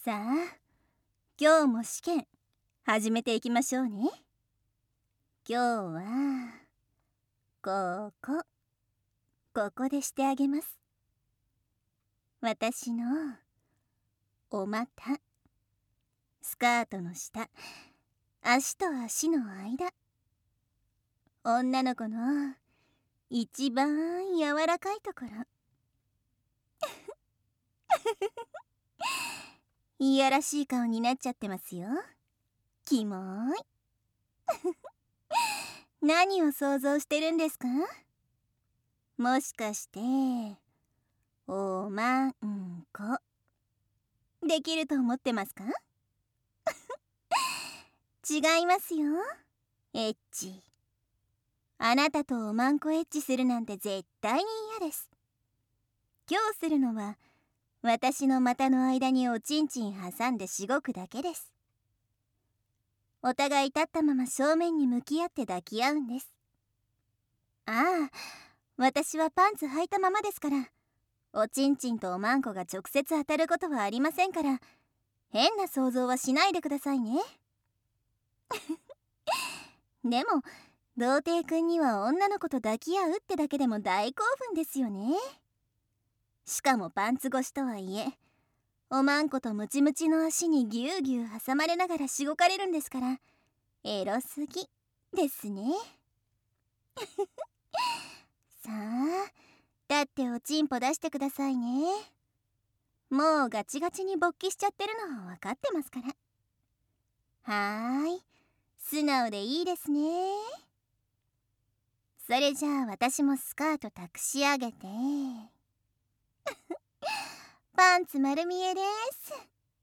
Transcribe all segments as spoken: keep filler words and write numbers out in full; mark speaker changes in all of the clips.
Speaker 1: さあ、今日も試験始めていきましょうね。今日はここここでしてあげます。私のお股、スカートの下、足と足の間、女の子の一番柔らかいところ。いやらしい顔になっちゃってますよ。キモーい。何を想像してるんですか？もしかしておまんこできると思ってますか？違いますよ。エッチ。あなたとおまんこエッチするなんて絶対に嫌です。今日するのは私の股の間におちんちん挟んでしごくだけです。お互い立ったまま正面に向き合って抱き合うんです。ああ、私はパンツ履いたままですから、おちんちんとおまんこが直接当たることはありませんから、変な想像はしないでくださいね。でも童貞くんには女の子と抱き合うってだけでも大興奮ですよね。しかもパンツ越しとはいえ、おまんことムチムチの足にぎゅうぎゅう挟まれながらしごかれるんですから、エロすぎですね。さあ、だっておちんぽ出してくださいね。もうガチガチに勃起しちゃってるのは分かってますから。はーい、素直でいいですね。それじゃあ私もスカート託し上げてパンツ丸見えです。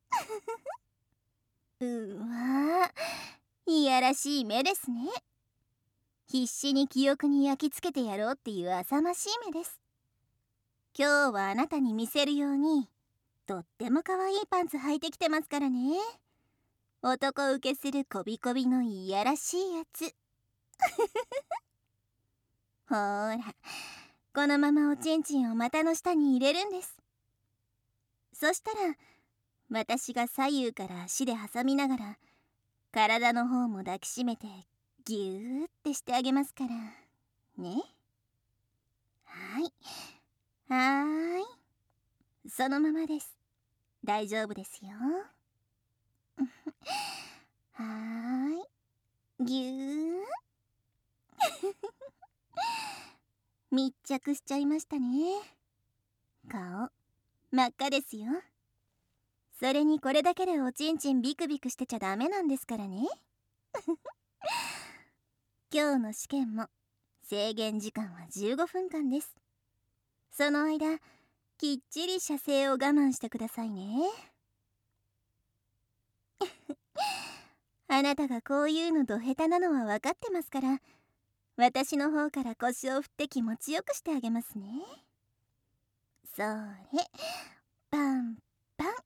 Speaker 1: うわー、いやらしい目ですね。必死に記憶に焼き付けてやろうっていう浅ましい目です。今日はあなたに見せるようにとっても可愛いパンツ履いてきてますからね。男受けするこびこびのいやらしいやつ。ほーら、このままおちんちんを股の下に入れるんです。そしたら私が左右から足で挟みながら体の方も抱きしめてギューってしてあげますからね。はい、はーい、そのままです。大丈夫ですよ。はーい、ぎゅー密着しちゃいましたね。顔真っ赤ですよ。それにこれだけでおちんちんビクビクしてちゃダメなんですからね。今日の試験も制限時間はじゅうごふんかんです。その間きっちり射精を我慢してくださいね。あなたがこういうのど下手なのは分かってますから、私の方から腰を振って気持ちよくしてあげますね。それ、パンパン。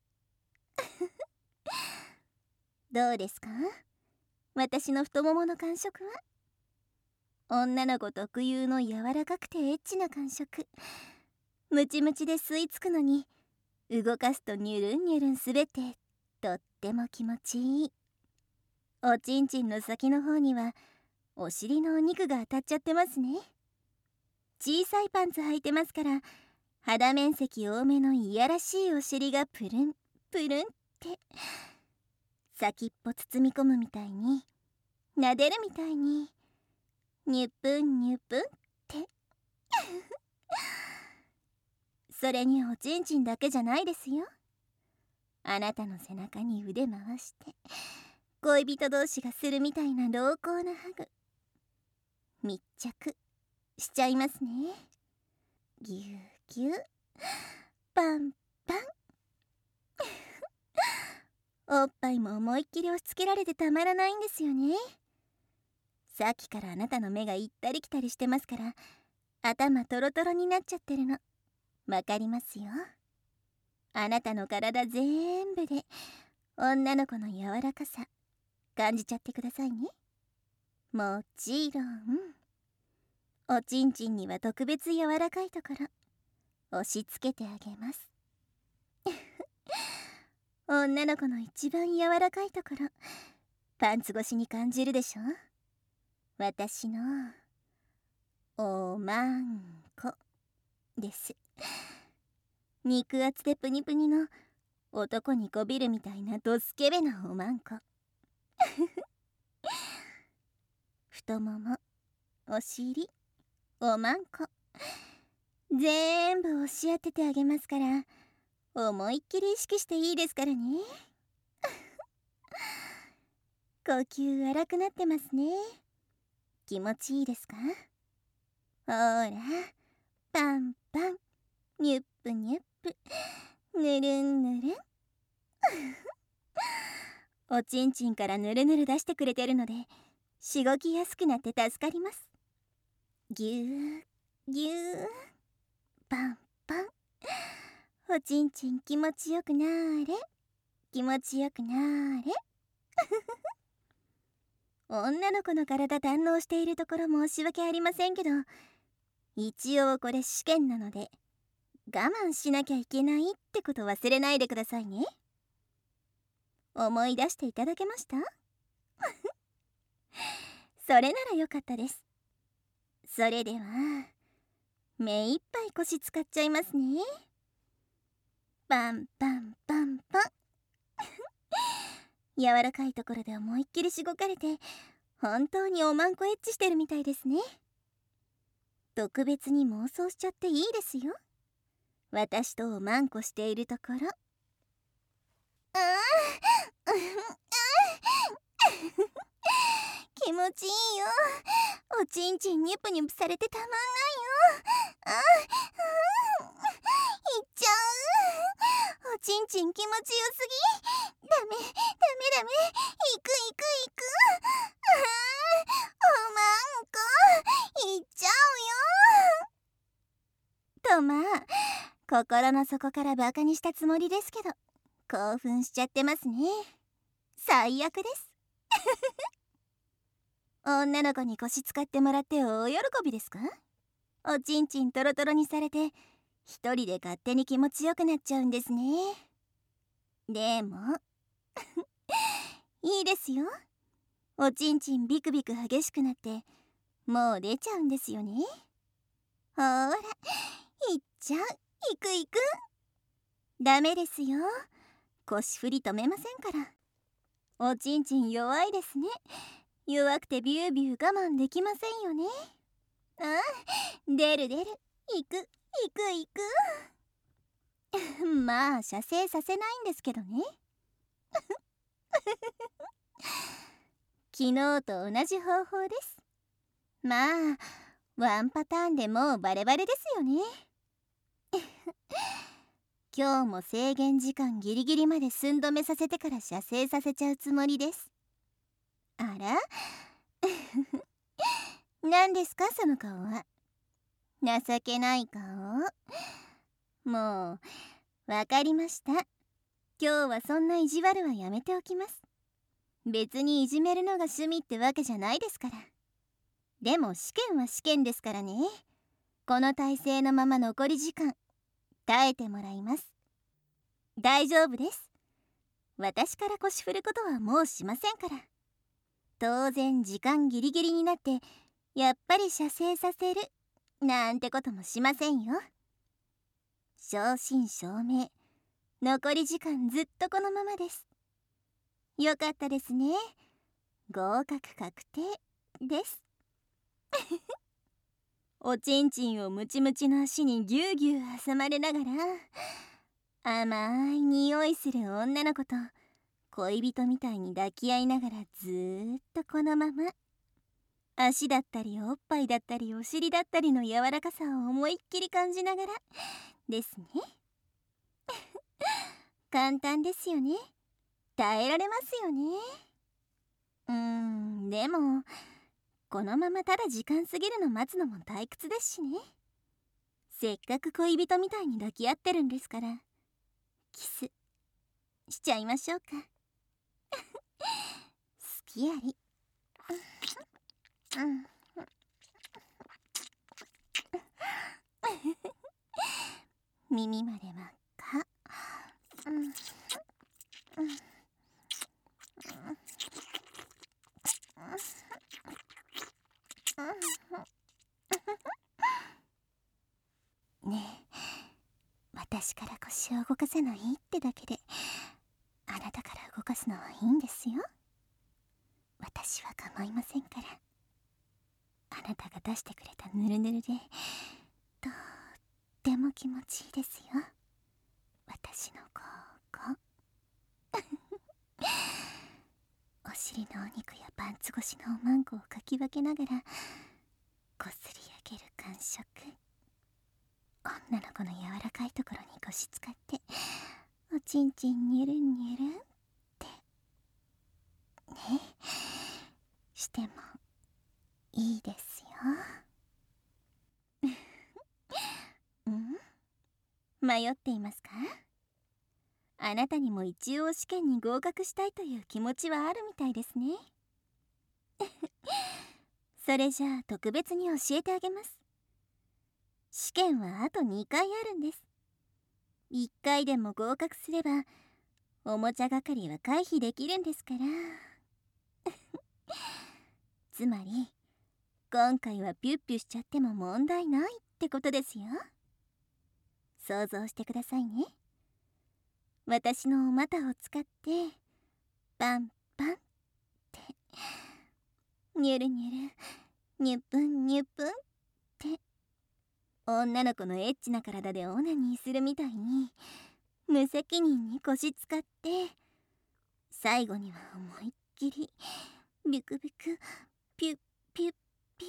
Speaker 1: どうですか、私の太ももの感触は。女の子特有の柔らかくてエッチな感触。ムチムチで吸い付くのに動かすとニュルンニュルン滑ってとっても気持ちいい。おちんちんの先の方にはお尻のお肉が当たっちゃってますね。小さいパンツ履いてますから肌面積多めのいやらしいお尻がプルンプルンって先っぽ包み込むみたいに撫でるみたいにニュプンニュプンってそれにおちんちんだけじゃないですよ。あなたの背中に腕回して恋人同士がするみたいな濃厚なハグ密着しちゃいますね。ぎゅうぎゅうパンパンおっぱいも思いっきり押し付けられてたまらないんですよね。さっきからあなたの目が行ったり来たりしてますから頭トロトロになっちゃってるのわかりますよ。あなたの体全部で女の子の柔らかさ感じちゃってくださいね。もちろんおちんちんには特別柔らかいところ押し付けてあげます。 女の子の一番柔らかいところ、パンツ越しに感じるでしょ。私のおまんこです。肉厚でプニプニの男にこびるみたいなドスケベなおまんこ。太もも、お尻、おまんこ、全部押し当ててあげますから、思いっきり意識していいですからね。呼吸荒くなってますね。気持ちいいですか？ほら、パンパン、ニュップニュップ、ぬるんぬるん。おちんちんからぬるぬる出してくれてるので、しごきやすくなって助かります。ぎゅーぎゅー、パンパン。おちんちん気持ちよくなーれ、気持ちよくなーれ。女の子の体堪能しているところ申し訳ありませんけど、一応これ試験なので我慢しなきゃいけないってこと忘れないでくださいね。思い出していただけました？それならよかったです。それでは目いっぱい腰使っちゃいますね。パンパンパンパン。柔らかいところで思いっきりしごかれて、本当におまんこエッチしてるみたいですね。特別に妄想しちゃっていいですよ。私とおまんこしているところ。あー気持ちいいよ。おちんちんニュプニュプされてたまんないよ。あーいっちゃう。おちんちん気持ちよすぎ。ダメダメダメ、いくいくいく。あーおまんこいっちゃうよ。とまあ心の底からバカにしたつもりですけど、興奮しちゃってますね。最悪です。女の子に腰使ってもらって大喜びですか？おちんちんトロトロにされて一人で勝手に気持ちよくなっちゃうんですね。でもいいですよ。おちんちんビクビク激しくなってもう出ちゃうんですよね。ほーら、いっちゃう。いくいく。ダメですよ。腰振り止めませんから。おちんちん弱いですね。弱くてビュービュー我慢できませんよね。ああ、出る出る。行く行く行く。まあ射精させないんですけどね。昨日と同じ方法です。まあワンパターンでもうバレバレですよね。今日も制限時間ギリギリまで寸止めさせてから射精させちゃうつもりです。あら何ですかその顔は。情けない顔。もうわかりました。今日はそんな意地悪はやめておきます。別にいじめるのが趣味ってわけじゃないですから。でも試験は試験ですからね。この体勢のまま残り時間耐えてもらいます。大丈夫です。私から腰振ることはもうしませんから。当然時間ギリギリになってやっぱり射精させるなんてこともしませんよ。正真正銘、残り時間ずっとこのままです。よかったですね。合格確定です。おちんちんをムチムチの足にぎゅうぎゅう挟まれながら、甘い匂いする女の子と恋人みたいに抱き合いながらずーっとこのまま。足だったりおっぱいだったりお尻だったりの柔らかさを思いっきり感じながらですね。簡単ですよね。耐えられますよね。うーんでもこのままただ時間過ぎるの待つのも退屈ですしね。せっかく恋人みたいに抱き合ってるんですから、キスしちゃいましょうか。好きやり。うん耳まで真っ赤。うん私を動かさないってだけであなたから動かすのはいいんですよ。私は構いませんから。あなたが出してくれたぬるぬるでとっても気持ちいいですよ、私のここ。お尻のお肉やパンツ越しのおまんこをかき分けながらこすり上げる感触。女の子の柔らかいところに腰使っておちんちんにゅるんにゅるんってね、してもいいですよ。ん？迷っていますか？あなたにも一応試験に合格したいという気持ちはあるみたいですね。それじゃあ特別に教えてあげます。試験はあとにかいあるんです。いっかいでも合格すればおもちゃ係は回避できるんですから。つまり今回はピュッピュしちゃっても問題ないってことですよ。想像してくださいね。私のお股を使ってパンパンってニュルニュルニュプンニュプンって女の子のエッチな体でオナニーするみたいに無責任に腰使って最後には思いっきりビクビクピュッピュッピュ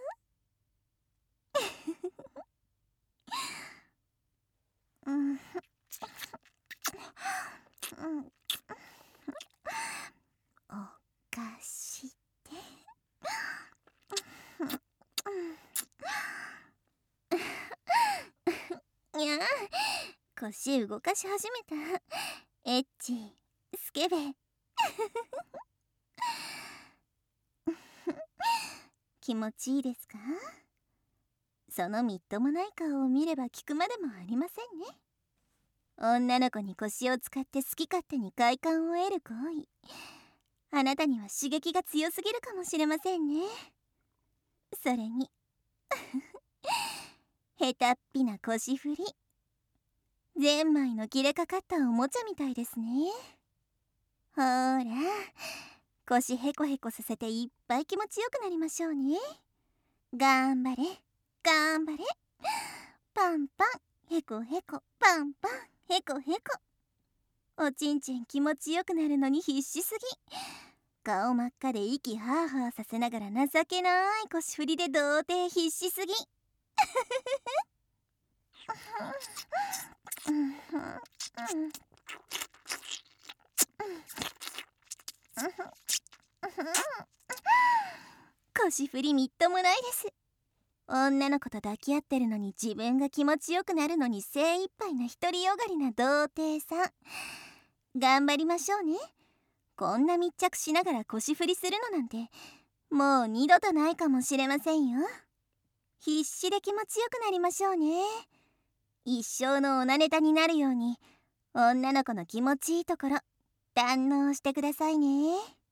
Speaker 1: ーうんうんおかしてにゃあ、腰動かし始めた。エッチスケベ。気持ちいいですか？そのみっともない顔を見れば聞くまでもありませんね。女の子に腰を使って好き勝手に快感を得る行為、あなたには刺激が強すぎるかもしれませんね。それに下手っぴな腰振り、ゼンマイの切れかかったおもちゃみたいですね。ほーら、腰ヘコヘコさせていっぱい気持ちよくなりましょうね。頑張れ頑張れ、パンパンヘコヘコパンパンヘコヘコ。おちんちん気持ちよくなるのに必死すぎ。顔真っ赤で息ハーハーさせながら情けない腰振りで童貞必死すぎ。腰振りみっともないです。女の子と抱き合ってるのに自分が気持ちよくなるのに精一杯な独りよがりな童貞さん、頑張りましょうね。こんな密着しながら腰振りするのなんてもう二度とないかもしれませんよ。必死で気持ちよくなりましょうね。一生のオナネタになるように女の子の気持ちいいところ堪能してくださいね。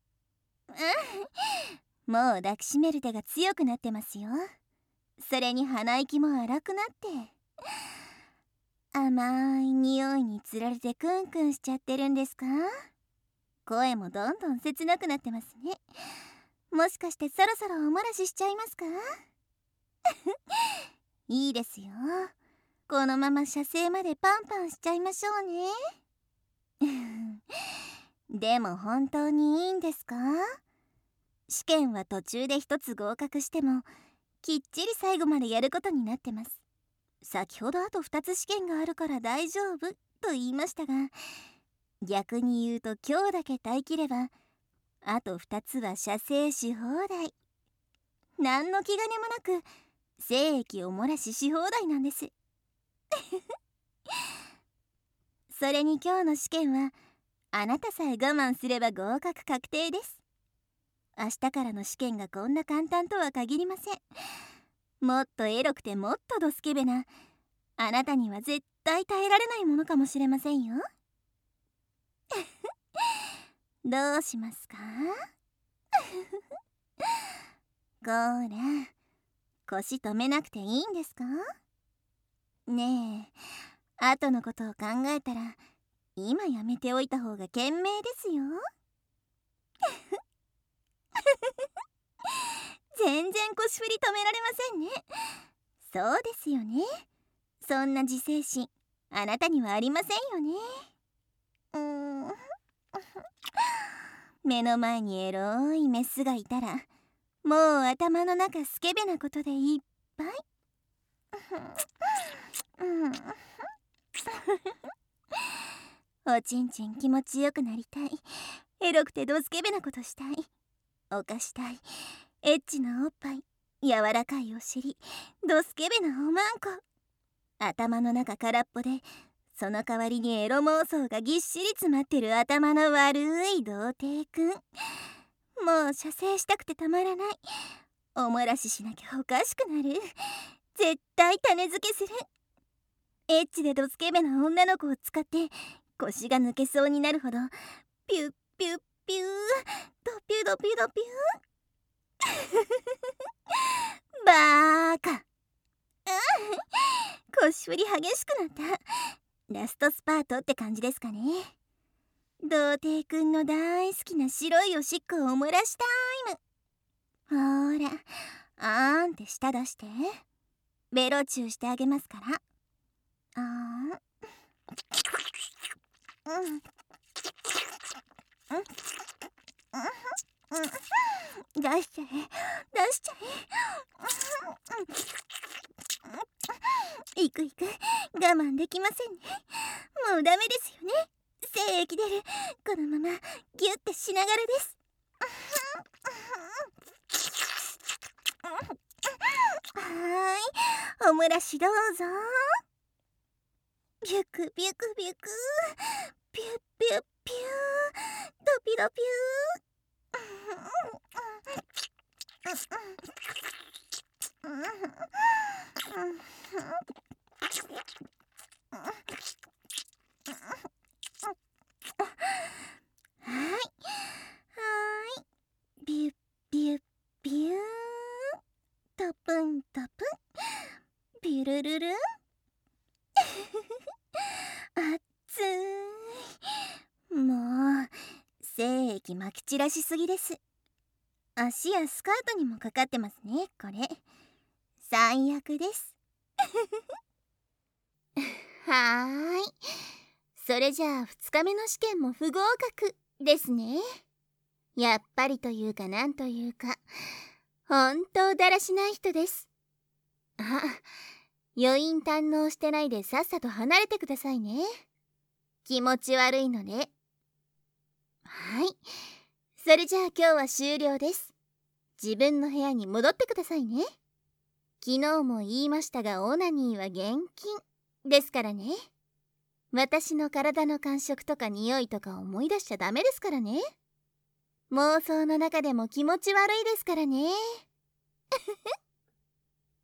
Speaker 1: うん、もう抱きしめる手が強くなってますよ。それに鼻息も荒くなって甘い匂いにつられてクンクンしちゃってるんですか？声もどんどん切なくなってますね。もしかしてそろそろお漏らししちゃいますか？いいですよ。このまま射精までパンパンしちゃいましょうね。でも本当にいいんですか？試験は途中で一つ合格してもきっちり最後までやることになってます。先ほどあとふたつ試験があるから大丈夫と言いましたが、逆に言うと今日だけ耐えきればあとふたつは射精し放題。何の気兼ねもなく精液を漏らしし放題なんです。それに今日の試験はあなたさえ我慢すれば合格確定です。明日からの試験がこんな簡単とは限りません。もっとエロくてもっとドスケベなあなたには絶対耐えられないものかもしれませんよ。どうしますか？こーら、腰止めなくていいんですか？ねえ、 後のことを考えたら今やめておいた方が賢明ですよ。全然腰振り止められませんね。そうですよね。そんな自制心あなたにはありませんよね。うーん目の前にエロいメスがいたらもう頭の中スケベなことでいっぱい。おちんちん気持ちよくなりたい、エロくてドスケベなことしたい、犯したいエッチなおっぱい、柔らかいお尻、ドスケベなおまんこ。頭の中空っぽでその代わりにエロ妄想がぎっしり詰まってる頭の悪い童貞くん。もう射精したくてたまらない。お漏らししなきゃおかしくなる。絶対種付けする。エッチでドスケベな女の子を使って腰が抜けそうになるほどピュッピュッピュードピュドピュドピューバーカ。腰振り激しくなった。ラストスパートって感じですかね。童貞くんの大好きな白いおしっこを漏らしタイム。ほーらあーんって舌出してベロチューしてあげますから。あーんうんうんうん出しちゃえ出しちゃえ。いくいく我慢できませんね。もうダメですよね。精液出る。このままギュッてしながらです。はーい、お漏らしどうぞ。ビュクビュクビュクピュッピュッピュードピドピュー。はいはいビュッビュッビュートプントプンビュルルルン。あっつーい。もう精液まき散らしすぎです。足やスカートにもかかってますね。これ最悪です。はーい、それじゃあふつかめの試験も不合格ですね。やっぱりというかなんというかほんとだらしない人です。あ、余韻堪能してないでさっさと離れてくださいね。気持ち悪いので。はい、それじゃあ今日は終了です。自分の部屋に戻ってくださいね。昨日も言いましたがオナニーは厳禁ですからね。私の体の感触とか匂いとか思い出しちゃダメですからね。妄想の中でも気持ち悪いですからね。